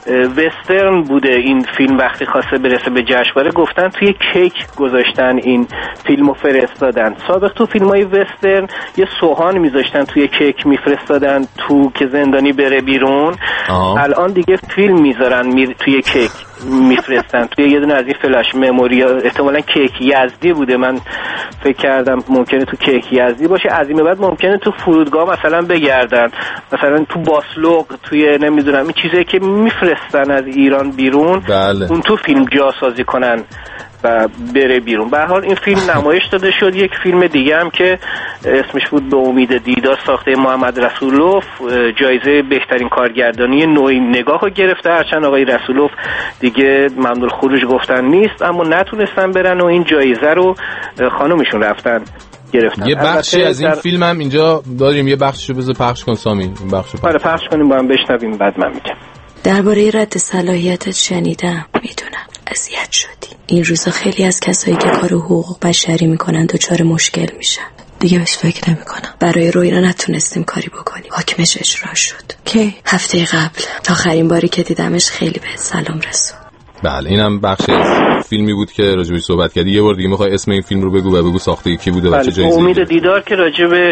وسترن بوده این فیلم. وقتی خواسته برسه به جشنواره گفتن توی کیک گذاشتن این فیلمو فرستادن. سابق تو فیلمای وسترن یه سوهان میذاشتن توی کیک میفرستادن تو که زندانی بره بیرون. الان دیگه فیلم میذارن توی کیک میفرستن توی یه دونه از این فلاش مموری، احتمالاً کیک یزدی بوده، من فکر کردم ممکنه تو کیک یزدی باشه. از این به بعد ممکنه تو فرودگاه مثلا بگردن، مثلا تو باسلوق، توی نمیدونم این چیزایی که میفرستن از ایران بیرون. بله. اون تو فیلم جاسازی کنن و بره بیرون. به هر حال این فیلم نمایش داده شد. یک فیلم دیگه هم که اسمش بود به امید دیدار، ساخته محمد رسولوف، جایزه بهترین کارگردانی نوعی نگاه رو گرفته. هرچند آقای رسولوف دیگه ممنوع خروج گفتن نیست، اما نتونستن برن و این جایزه رو خانومشون رفتن گرفتن. یه بخشی از این فیلم هم اینجا داریم، یه بخششو بذار پخش کن سامی. این بخشو پخش کنیم با هم بشنویم بعد من میگم. درباره رد صلاحیتت شنیدم، میدونم اذیت شدی. این روزا خیلی از کسایی که کار حقوق بشری میکنن دچار مشکل میشن. دیگه بهش فکر نمیکنم. برای روینا نتونستیم کاری بکنیم. حکمش اجرا شد. کی؟ هفته قبل. آخرین باری که دیدمش خیلی به سلام رسون. بله، اینم بخش از فیلمی بود که راجبش صحبت کردی. یه بار دیگه میخوای اسم این فیلم رو بگو و بگو ساخته کی بوده و چه جایزه‌ای؟ امید دیدار که راجب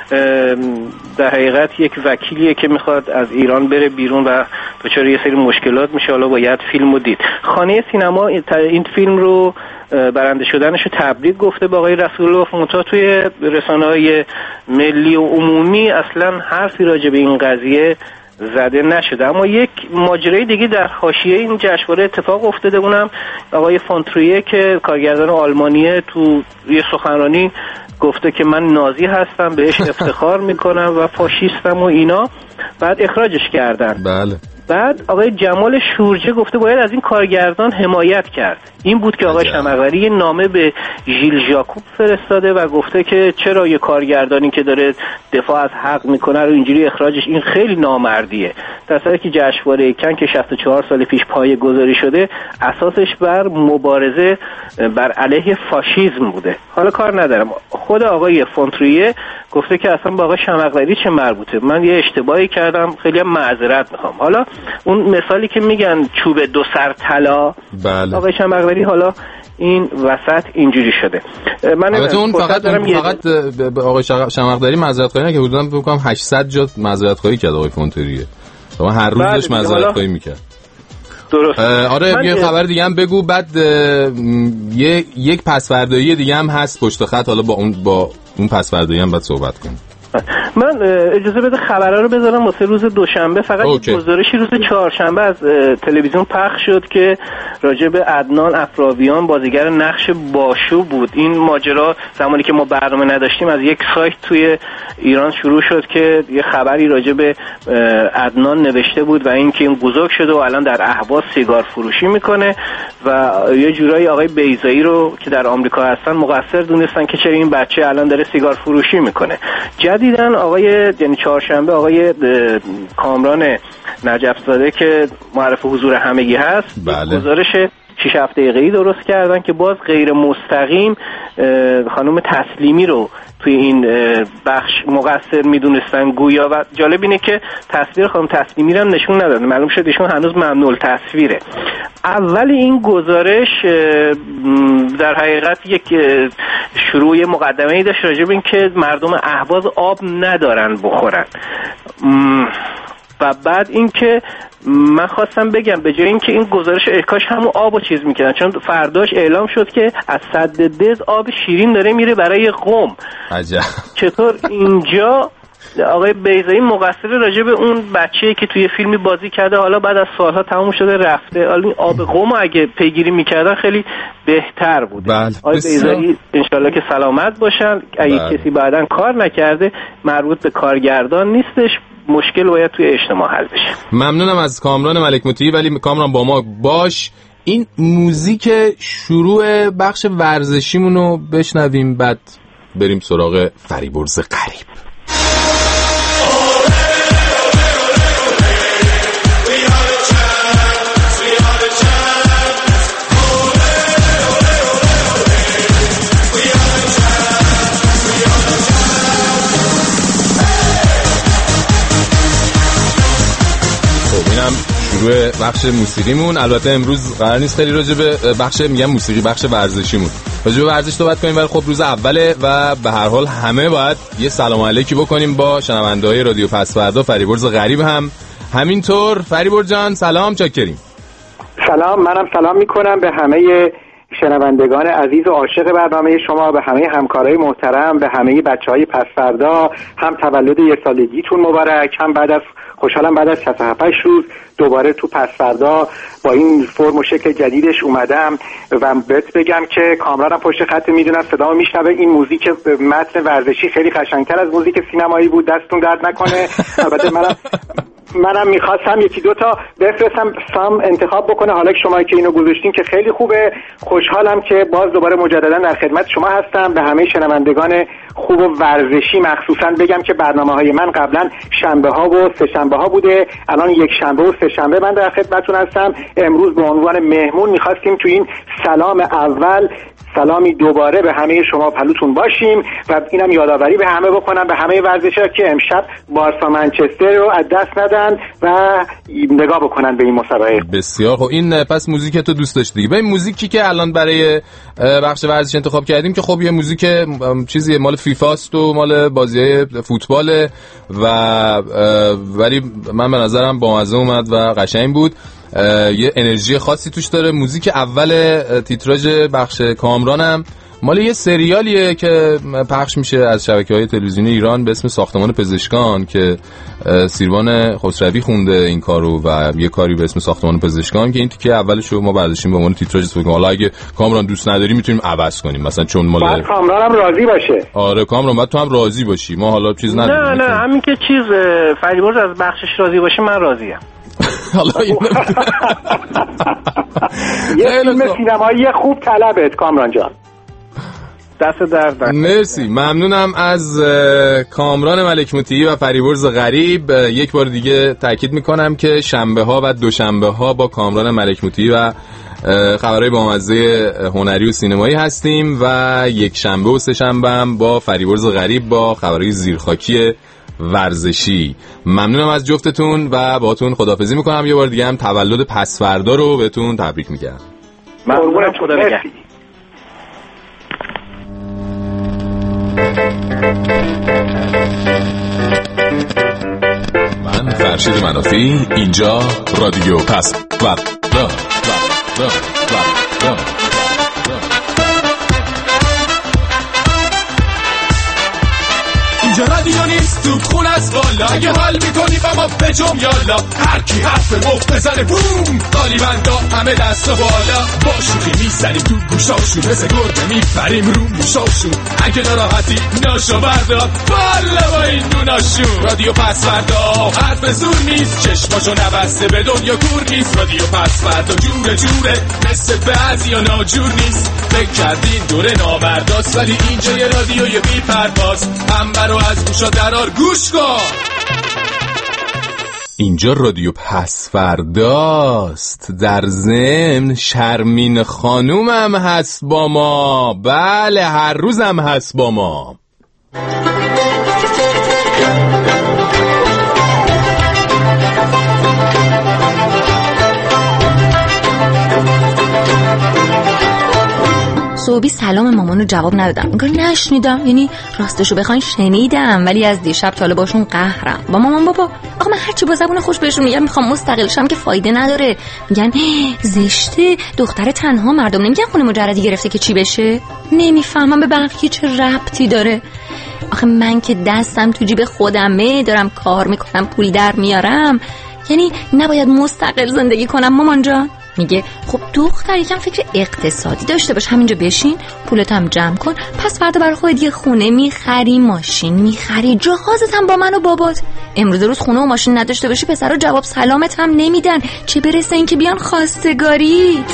در حقیقت یک وکیلیه که میخواد از ایران بره بیرون و دچار یه سری مشکلات میشه. حالا باید فیلمو دید. خانه سینما این فیلم رو برنده شدنش رو تبریک گفته با آقای رسولوف، منتها توی رسانه‌های ملی و عمومی اصلا حرفی راجب این قضیه زده نشده. اما یک ماجرای دیگه در حاشیه این جشنواره اتفاق افتاده. اونم آقای فونتریه که کارگردان آلمانیه تو یه سخنرانی گفته که من نازی هستم، بهش افتخار میکنم و فاشیستم و اینا. بعد اخراجش کردن. بله. بعد آقای جمال شورجه گفته باید از این کارگردان حمایت کرد. این بود که آقای شمقوری یه نامه به ژیل ژاکوب فرستاده و گفته که چرا یه کارگردانی که داره دفاع از حق میکنه رو اینجوری اخراجش، این خیلی نامردیه. در صورتی که جشنواره کن که 64 سال پیش پایه‌گذاری شده اساسش بر مبارزه بر علیه فاشیسم بوده. حالا کار ندارم. خود آقای فونتریه گفته که اصلا با آقای شمقوری چه مربوطه، من یه اشتباهی کردم، خیلی هم معذرت میخوام. حالا اون مثالی که میگن چوب دو سر طلا، بله. آقای شمقوری حالا این وسط اینجوری شده. من اون فقط آقای شمقوری معذرت خواهی نکرد، حدودا فکر کنم 800 جا معذرت خواهی کرد آقای فونتریه. شما هر روز داشت معذرت خواهی میکرد. درست. آره یه خبر دیگه هم بگو. بعد یک پسوردایی دیگه هم هست پشت خط، حالا با اون پسوردایی هم بعد صحبت کنیم. من اجازه بده خبرها رو بذارم واسه روز دوشنبه. فقط گزارشی روز چهارشنبه از تلویزیون پخش شد که راجع به عدنان افراویان بازیگر نقش باشو بود. این ماجرا زمانی که ما برنامه نداشتیم از یک سایت توی ایران شروع شد که یه خبری راجع به عدنان نوشته بود و اینکه این بزرگ شده و الان در اهواز سیگار فروشی میکنه و یه جورایی آقای بیضایی رو که در آمریکا هستن مقصر دونستن که چرا این بچه الان داره سیگار فروشی میکنه. جدیدن یعنی چهارشنبه آقای کامران نجف زاده که معرف حضور همگی هست، بله. گزارش 6-7 دقیقه‌ای درست کردن که باز غیر مستقیم خانم تسلیمی رو توی این بخش مقصر میدونستن گویا. و جالب اینه که تصویر خانم تسلیمی رو نشون ندادن، معلوم شد ایشون هنوز ممنوع التصویره. اول این گزارش در حقیقت یک شروع مقدمه‌ای داشت راجع به این که مردم اهواز آب ندارن بخورن و بعد اینکه من خواستم بگم به جای اینکه این گزارش کاش همون آبو چیز میکردن، چون فرداش اعلام شد که از سد دز آب شیرین داره میره برای قم. عجب. چطور اینجا آقای بیضایی مقصر راجع به اون بچه‌ای که توی فیلمی بازی کرده حالا بعد از سالها تموم شده رفته، حالا این آب قم اگه پیگیری میکردن خیلی بهتر بود. بله. آقای بیضایی انشالله که سلامت باشن. اگه کسی بعداً کار نکرده مربوط به کارگردان نیستش، مشکل باید توی اجتماع حل بشه. ممنونم از کامران ملک مطیعی. ولی کامران با ما باش، این موزیک شروع بخش ورزشیمونو بشنویم بعد بریم سراغ فریبرز غریب. شروع به بخش موسیقیمون. البته امروز قرار نیست خیلی راجع به بخش موسیقی، بخش ورزشیمون راجع به ورزش صحبت کنیم، ولی خب روز اوله و به هر حال همه باید یه سلام علیکی بکنیم با شنونده‌های رادیو پس‌فردا. فریبرز غریب هم همینطور. فریبرز جان سلام، چاکریم. سلام، منم سلام میکنم به همه شنوندگان عزیز و عاشق برنامه شما، به همه همکارای محترم، به همه بچهای پس‌فردا. هم تولد 1 سالگیتون مبارک، هم خوشحالم بعد از 67 روز دوباره تو پس‌فردا با این فرم و شکل جدیدش اومدم و بهت بگم که کامرانم پشت خط، میدونم صدامو میشنوه. این موزیک متن ورزشی خیلی قشنگتر از موزیک سینمایی بود، دستتون درد نکنه. البته منم میخواستم یکی دو تا بفرستم سام انتخاب بکنه، حالا که شما که اینو گذاشتین که خیلی خوبه. خوشحالم که باز دوباره مجددا در خدمت شما هستم. به همه شنوندگان خوب و ورزشی مخصوصا بگم که برنامه‌های من قبلا شنبه‌ها و سه‌شنبه‌ها بوده، الان یک شنبه و سه‌شنبه من در خدمتتون هستم. امروز به عنوان مهمون می‌خواستیم تو این سلام اول سلامی دوباره به همه شما پلوتون باشیم و اینم یادآوری به همه بکنم، به همه ورزشی‌ها که امشب بارسا منچستر رو از دست ندن و نگاه بکنن به این مسابقه. بسیار خب. این پس موزیک تو دوست داشتی دیگه. این موزیکی که الان برای بخش ورزش انتخاب کردیم که خب یه موزیک چیزی مال فیفاست و مال بازی‌های فوتباله ولی من به نظرم بامزه اومد و قشنگ بود. یه انرژی خاصی توش داره. موزیک اول تیتراژ بخش کامرانم مال یه سریالیه که پخش میشه از شبکه‌های تلویزیونی ایران به اسم ساختمان پزشکان که سیروان خسروی خونده این کارو و یه کاری به اسم ساختمان پزشکان که این تیکه اولشو ما برداشتیم به عنوان تیتراژ استفاده کنیم. حالا اگه کامران دوست نداری میتونیم عوض کنیم، مثلا چون مال بعد کامرانم راضی باشه. آره کامران بعد تو هم راضی باشی، ما حالا چیز نداریم. نه همین که چیز فریبرز از بخشش راضی باشه من راضیم. حالا این یه فیلم سینمایی خوب طلبت کامران جان. دست درد نکنه. مرسی، ممنونم از کامران ملک مطیعی و فریبرز غریب. یک بار دیگه تاکید میکنم که شنبه ها و دوشنبه ها با کامران ملک مطیعی و خبرهای بامزه هنری و سینمایی هستیم و یک شنبه و سه شنبه هم با فریبرز غریب با خبرهای زیرخاکی ورزشی. ممنونم از جفتتون و باهاتون خداحافظی میکنم. یه بار دیگه هم تولد پس‌فردا رو بهتون تبریک میگم. ممنونم، خدا نگهدار. من فرشید منافی، اینجا رادیو پس‌فردا. اینجا رادیو نیست تو خون از بالا، اگه حال میکنی با ما بجم یالا، هر کی حرف مفت بزنه بوم، قالی بندا همه دست و بالا، با شوخی میزنیم تو گوشاشون، مثل گربه میپریم رو موشاشون، اگه ناراحتی ناشو بردار بالا با این دوناشون. رادیو پس‌فردا حرف زور نیست، چشماشو نبسته به دنیا کور نیست. رادیو پس‌فردا جوره مثل بعضیا ناجور نیست، فکر کردین دوره نابرداست ولی اینجا یه رادیوی بی پرواز، هم رو از گوشا درار گوش کن. اینجا رادیو پس‌فرداست. در ضمن شرمین خانومم هست با ما. بله هر روزم هست با ما. صبحی سلام مامانو جواب ندادم، انگار نشنیدم. یعنی راستشو بخواین شنیدم ولی از دیشب تا حالا باشون قهرم. با مامان بابا آخه من هرچی با زبون خوش بهشون میگم میخوام مستقل شم که فایده نداره. میگن زشته، دختر تنها، مردم نمیگن خونه مجردی گرفته که چی بشه. نمیفهمم به بقیه چه ربطی داره. آخه من که دستم تو جیب خودمه، دارم کار میکنم پول در میارم، یعنی نباید مستقل زندگی کنم مامان جان؟ میگه خب دختر یکم فکر اقتصادی داشته باش، همینجا بشین پولت هم جمع کن، پس فردا برای خودت یه خونه میخری، ماشین میخری، جهازت هم با من و بابات. امروز روز خونه و ماشین نداشته باشی پسرا جواب سلامت هم نمیدن، چه برسه این که بیان خواستگاریت.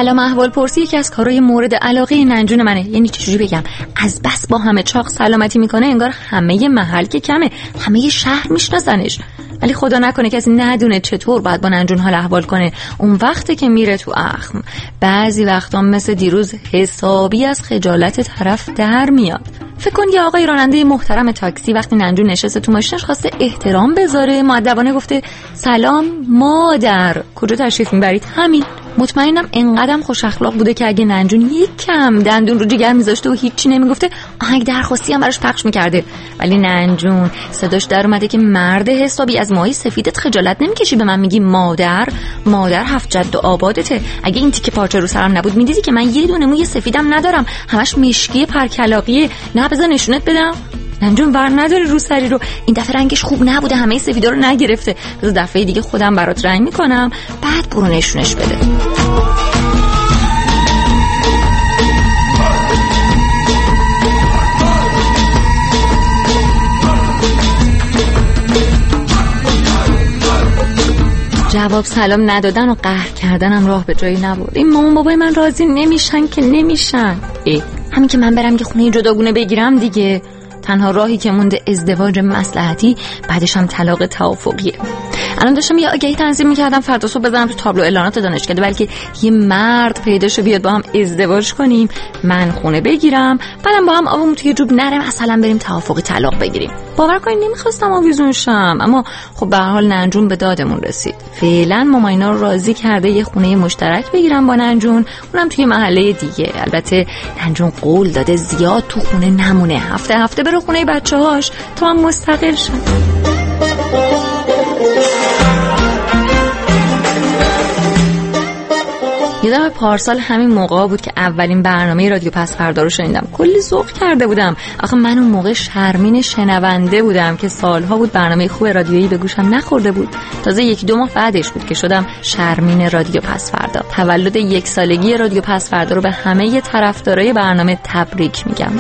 سلام احوال پرسی یکی از کارهای مورد علاقه ننجون منه. یعنی چجوری بگم، از بس با همه چاق سلامتی میکنه انگار همه محل که کمه، همه شهر میشناسنش. ولی خدا نکنه کسی ندونه چطور باید با ننجون حال احوال کنه اون وقته که میره تو اخم. بعضی وقتا مثل دیروز حسابی از خجالت طرف در میاد. فکر کن یه آقای راننده محترم تاکسی وقتی ننجون نشسته تو ماشینش خواسته احترام بذاره، مؤدبانه گفته سلام مادر، کجا تشریف میبرید؟ همین. مطمئنم انقدرم خوش اخلاق بوده که اگه ننجون یک کم دندون رو جگر میذاشته و هیچی نمیگفته آهنگ درخواستی هم براش پخش میکرده. ولی ننجون صداش در اومده که مرد حسابی، از ماهی سفیدت خجالت نمیکشی به من میگی مادر؟ مادر هفت جد و آبادته. اگه این تیکه پارچه رو سرم نبود میدیدی که من یه دونه موی سفیدم ندارم، همش مشکی پرکلاقیه. نه بذار نشونت بدم. ننجون ور نداره رو سری رو، این دفعه رنگش خوب نبوده، همه سفیدا رو نگرفته. بذار دفعه دیگه خودم برات رنگ میکنم، بعد برو نشونش بده. جواب سلام ندادن و قهر کردنم راه به جایی نبود. این مامان بابای من راضی نمیشن که نمیشن. همین که من برم که خونه جداگونه بگیرم دیگه. تنها راهی که مونده ازدواج مصلحتی، بعدش هم طلاق توافقیه. الان داشتم یه آگهی تنظیم می‌کردم فردا صبح بزنم تو تابلو اعلانات دانشکده، بلکه یه مرد پیدا شه بیاد با هم ازدواج کنیم، من خونه بگیرم، بعدم با هم آبمون توی جوب نره، مثلا بریم توافقی طلاق بگیریم. باور کنید نمیخواستم آویزون شم، اما خب به هر حال ننجون به دادمون رسید. فعلا ماماینا رو راضی کرده یه خونه مشترک بگیرم با ننجون، اونم توی محله دیگه. البته ننجون قول داده زیاد تو خونه نمونه، هفته بره خونه بچه‌هاش تا هم مستقل شه. یادم پارسال همین موقع بود که اولین برنامه رادیو پس فردا رو شنیدم. کلی ذوق کرده بودم. آخه من اون موقع شرمین شنونده بودم که سالها بود برنامه خوب رادیویی به گوشم نخورده بود. تازه 1-2 ماه بعدش بود که شدم شرمین رادیو پس فردا. تولد 1 سالگی رادیو پس فردا رو به همه طرفدارای برنامه تبریک میگم.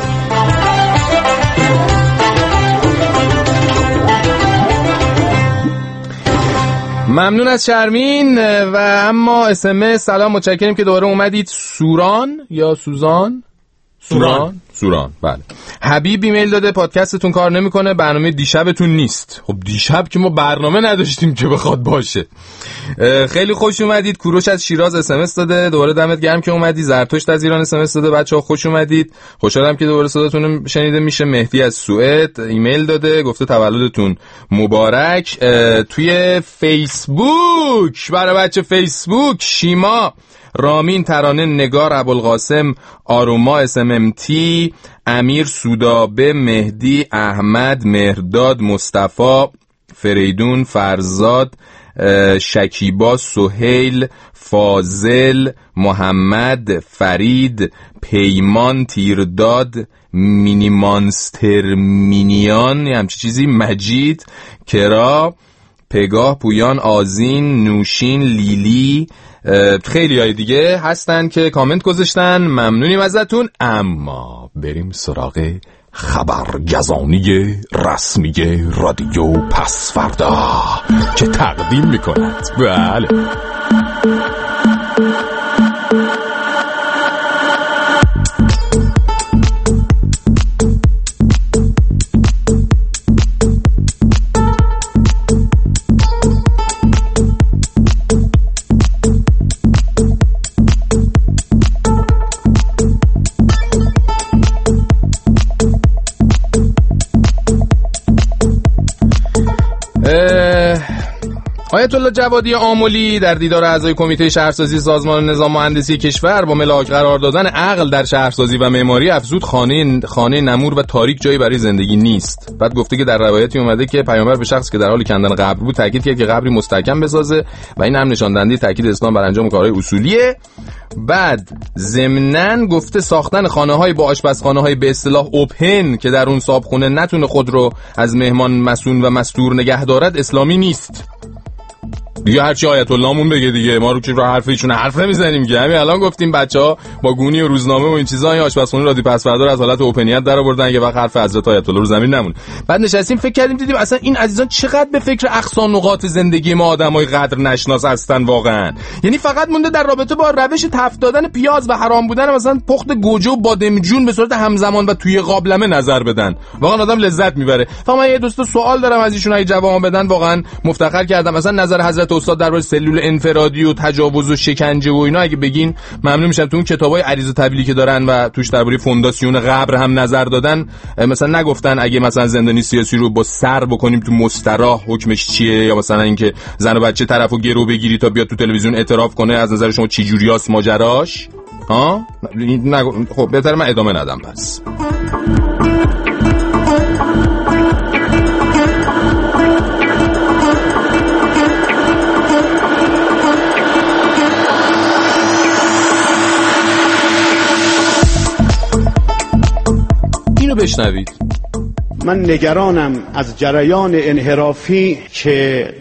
ممنون از شرمین. و اما SMS سلام، متشکریم که دوباره اومدید. سوران یا سوزان؟ سوران بله. حبیب ایمیل داده پادکستتون کار نمیکنه، برنامه دیشبتون نیست. خب دیشب که ما برنامه نداشتیم که بخواد باشه. خیلی خوش اومدید. کوروش از شیراز SMS داده، دوباره دمت گرم که اومدی. زرتشت از ایران SMS داده، بچه‌ها خوش اومدید. خوشحالم که دوباره صداتون شنیده میشه. مهدی از سوئد ایمیل داده، گفته تولدتون مبارک. توی فیسبوک برای بچه فیسبوک شیما، رامین، ترانه، نگار، ابوالقاسم، آروما، SMMT، امیر، سودابه، مهدی، احمد، مهرداد، مصطفی، فریدون، فرزاد، شکیبا، سهیل، فاضل، محمد، فرید، پیمان، تیرداد، مینی مانستر، مینیان، همچی چیزی، مجید، کرا، پگاه، پویان، آزین، نوشین، لیلی، خیلی های دیگه هستن که کامنت گذاشتن. ممنونیم ازتون. اما بریم سراغ خبرگزانی رسمی رادیو پس فردا که تقدیم میکند. بله آیت الله جوادی آملی در دیدار اعضای کمیته شهرسازی سازمان نظام مهندسی کشور با ملاک قرار دادن عقل در شهرسازی و معماری افزود خانه نمور و تاریک جایی برای زندگی نیست. بعد گفته که در روایتی اومده که پیامبر به شخصی که در حال کندن قبر بود تاکید کرد که قبری مستحکم بسازه و این هم نشان دهنده تاکید اسلام بر انجام کارهای اصولیه. بعد ضمناً گفته ساختن خانه‌های با آشپزخانه‌های به اصطلاح اوپن که در اون صاحبخونه نتونه خود رو از مهمان مسئول و مستور نگه دارد اسلامی نیست. دیگه هرچی آیت اللهمون بگه دیگه، ما رو که رو حرف ایشون حرف نمیزنیم که. همین الان گفتیم بچه‌ها با گونی و روزنامه و این چیزا این آشپزخونه رادیو پس‌فردا رو از حالت اوپنیت در آوردن که وقت حرف حضرت آیت الله رو زمین نمونه. بعد نشستیم فکر کردیم دیدیم اصلا این عزیزان چقدر به فکر اقصا نقاط زندگی ما آدمای قدر نشناس هستن واقعا. یعنی فقط مونده در رابطه با روش تفت دادن پیاز و حرام بودن مثلا پخت گوجه و بادمجون به صورت همزمان و توی قابلمه نظر بدن. واقعا آدم لذت میبره. فقط من یه دوست سوال دارم از ایشون، اگه جواب بدن واقعا مفتخر کردم. مثلا نظر حضرت استاد درباره سلول انفرادی و تجاوز و شکنجه و اینا اگه بگین ممنون میشم. تو اون کتابای عریض و طبیلی که دارن و توش درباره فونداسیون قبر هم نظر دادن، مثلا نگفتن اگه مثلا زندانی سیاسی رو با سر بکنیم تو مستراح حکمش چیه، یا مثلا اینکه زن و بچه طرفو گرو بگیری تا بیاد تو تلویزیون اعتراف کنه، از نظر شما چی جوریاست ماجراش؟ ها خب بهتره من ادامه ندم پس. اینو بشنوید. من نگرانم از جریان انحرافی که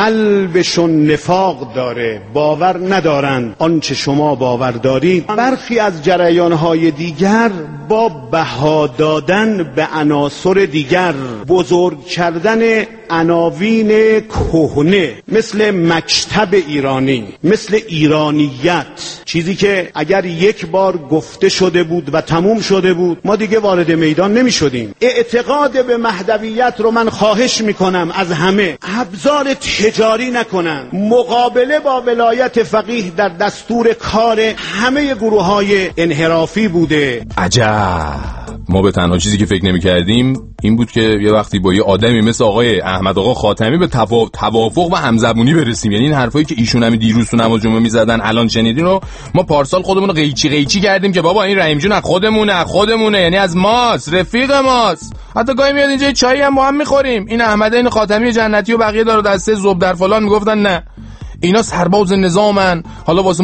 قلبشون نفاق داره، باور ندارن آنچه شما باور دارید. برخی از جریانهای دیگر با بها دادن به عناصر دیگر، بزرگ کردن عناوین کهنه مثل مکتب ایرانی، مثل ایرانیت، چیزی که اگر یک بار گفته شده بود و تموم شده بود ما دیگه وارد میدان نمی شدیم. اعتقاد به مهدویت رو من خواهش می کنم از همه ابزار تجاری نکنن. مقابله با ولایت فقیه در دستور کار همه گروه های انحرافی بوده. عجب. ما به تنها چیزی که فکر نمی کردیم این بود که یه وقتی با یه آدمی مثل آقای احمد آقا خاتمی به توافق و همزبونی برسیم. یعنی این حرفایی که ایشون هم دیروز تو نماز جمعه میزدن الان شنیدین رو ما پارسال خودمون رو قیچی کردیم که بابا این رحیم جون از خودمونه، یعنی از ماست، رفیق ماست. حتی گاهی میاد اینجا چایی هم با هم میخوریم. این احمد این خاتمی جنتی و بقیه دار و دسته زوب در فلان میگفتن نه اینا سرباز نظامن، حالا واسه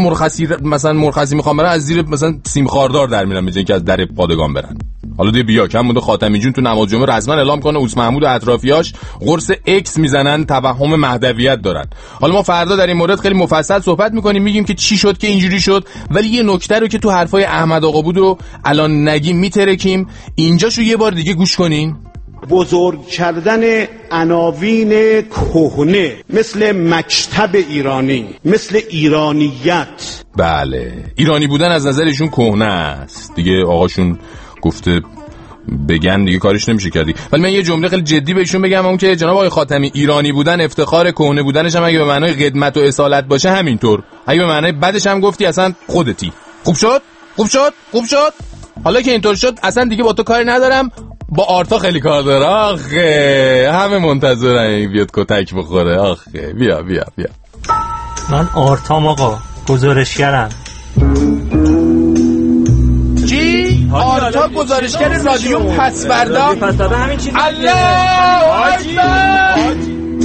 مرخصی میخوام برن از زیر مثلا سیم خاردار در میرن میگن که از در پادگان برن. حالا دیگه بیا کم مونده خاتمی جون تو نماز جمعه رسما اعلام کنه اوس محمود و اطرافیاش قرص اکس میزنن، توهم مهدویت دارن. حالا ما فردا در این مورد خیلی مفصل صحبت میکنیم، میگیم که چی شد که اینجوری شد. ولی یه نکته رو که تو حرفای احمد آقا بود رو الان نگیم میترکیم. اینجاشو یه بار دیگه گوش کنین. بزرگ کردن عناوین کهنه مثل مکتب ایرانی، مثل ایرانیت. بله ایرانی بودن از نظرشون کهنه است دیگه. آقاشون گفته بگن دیگه کارش نمیشه کردی. ولی من یه جمله خیلی جدی بهشون بگم، اون که جناب آقای خاتمی ایرانی بودن افتخار، کهنه بودنش هم اگه به معنای خدمت و اصالت باشه همینطور، اگه به معنای بدش هم گفتی اصلا خودتی. خوب شد. حالا که اینطور شد اصلا دیگه با تو کاری ندارم، با آرتا خیلی کار داره. آخه همه منتظرن بیاد کتک بخوره. آخه بیا من آرتام آقا، گزارشگرم. چی؟ آرتا گزارشگر رادیو پس‌فردا؟ همین چیزی. الله اکبر.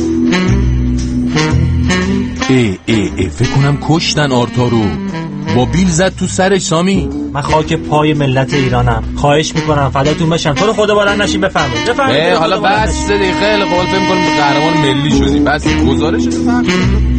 فکر کنم کشتن آرتا رو، با بیل زد تو سرش. سامی من خاک پای ملت ایرانم، خواهش میکنم فداتون بشم، تو رو خدا بلند نشین. بفرمایید. حالا بس دقیقه خیلی فکر میکنم قهرمان ملی شدی. بس گزارش بفرمایید.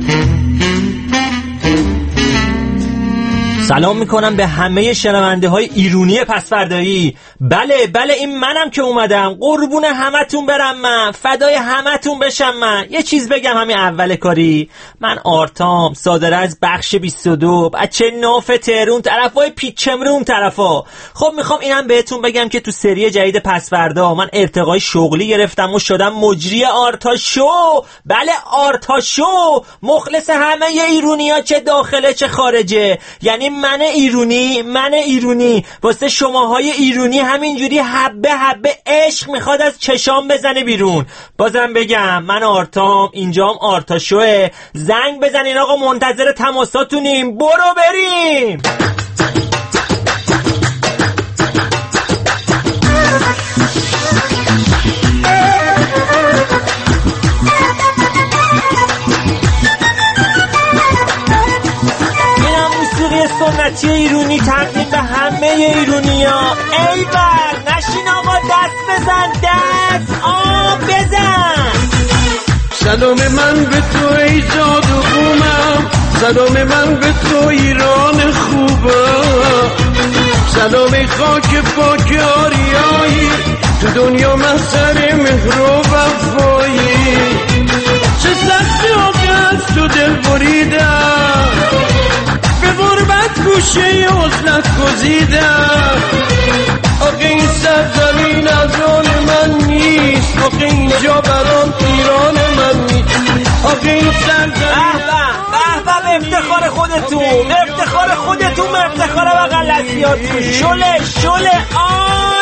سلام میکنم به همه شنونده های ایرونی پس‌فردایی. بله این منم که اومدم. قربون همتون برم، من فدای همتون بشم. من یه چیز بگم همین اول کاری. من آرتام، صادره از بخش 22، بچه ناف تهرون، طرفای پیچمرون طرفا. خب میخوام اینم بهتون بگم که تو سری جدید پس‌فردا من ارتقای شغلی گرفتم و شدم مجری آرتا شو. بله آرتا شو، مخلص همه ایرونیا چه داخله چه خارجه. یعنی من ایرونی واسه شماهای ایرونی همینجوری حبه عشق میخواد از چشام بزنه بیرون. بازم بگم من آرتام، اینجام آرتا شوه. زنگ بزنین آقا، منتظر تماساتونیم. برو بریم. سنتی ایرونی تقدیم به همه ایرونیا. ایول نشین آقا، دست بزن. بزن. سلام من به تو ای زاد و بومم، سلام من به تو ایران خوبم، سلام خاک پاک آریایی، تو دنیا محضر مهر و وفایی، چه سختی آقا از تو دل بریدم، به غربت گوشه عزلت گزیدم، آقا این سرزمین از آن من نیست، آقا اینجا برام ایران من نیست، آقا این سرزمین به افتخار خودتون، به افتخار خودتون، به افتخار بغلسیاتون، شله